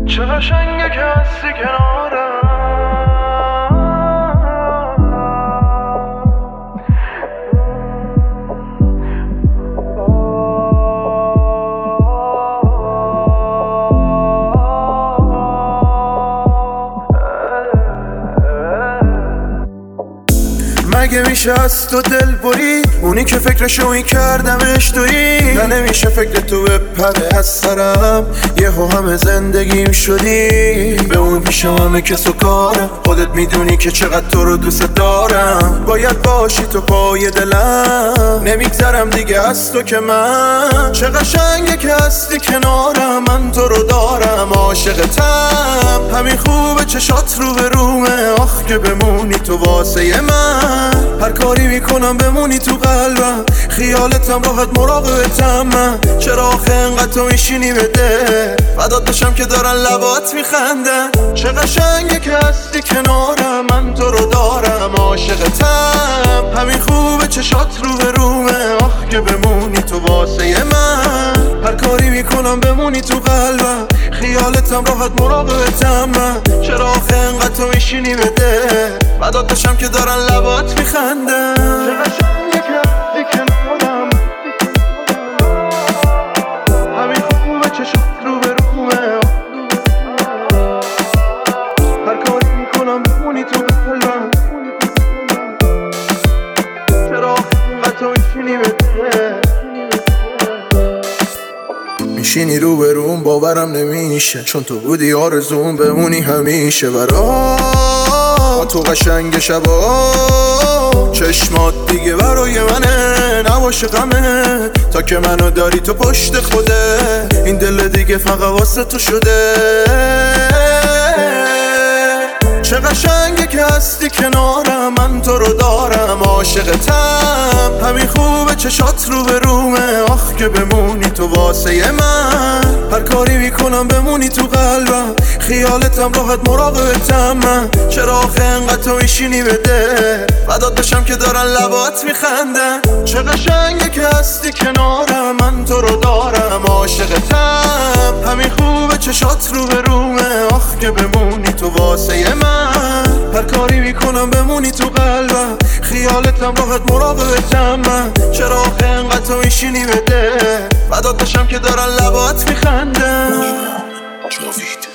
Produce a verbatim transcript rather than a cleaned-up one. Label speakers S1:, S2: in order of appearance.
S1: چه قشنگه که هستی کنارم.
S2: مگه میشه از تو دل بری؟ اونی که فکرشو این کردمش تویی. نه نمیشه فکر تو بپره از سرم، یهو همه زندگیم شدی. به اون پیشم همه کس و کارم، خودت میدونی که چقدر تو رو دوست دارم. باید باشی تو پای دلم، نمیگذرم دیگه از تو که من. چه قشنگه که هستی کنارم، من تو رو دارم عاشقتم. همین خوبه چشات رو به رومه، آخ که بمونی تو واسه من. هر کاری میکنم بمونی تو قلبم، خیالتم راحت مراقبتم من. چرا آخه انقدر تو میشینی بده، فدات بشم که دارن لبات میخندن. چه قشنگه که هستی کنارم، من تو رو دارم عاشقتم. همین خوبه چشات رو به رومه، آخ که بمونی تو واسه من. هر کاری میکنم بمونی تو قلبم، خیالتم راحت مراقبتم من. چرا آخه انقدر تو میشینی بده، فدات بشم که دارن لبات میخندن.
S1: چه قشنگه که هستی کنارم، همین خوبه چشات رو به رومه. هر کاری میکنم بمونی تو قلبم، چرا آخه تو میشینی بده.
S2: میشینی رو به روم باورم نمیشه، چون تو بودی آرزوم بمونی همیشه. برا تو قشنگ شبا چشمات دیگه برای منه، نباشه غمه تا که منو داری تو پشت خوده. این دل دیگه فقط واسه تو شده. چه قشنگه که هستی کنارم، من تو رو دارم عاشقتم. همین خوبه چشات رو به رومه، آخ که بمونی تو واسه من. هر کاری میکنم بمونی تو قلبم، خیالتم راحت مراقبتم من. چرا آخه انقدر تو میشینی بده، فدات بشم که دارن لبات میخندن. چه قشنگه که هستی کنارم، من تو رو دارم عاشقتم. همین خوبه چشات رو به رومه، آخ که بمونی تو واسه من. هر کاری میکنم بمونی تو قلبم، خیالتم راحت مراقبتم من. چرا آخه انقدر تو میشینی بده، فدات بشم که دارن لبات میخندن. جاوید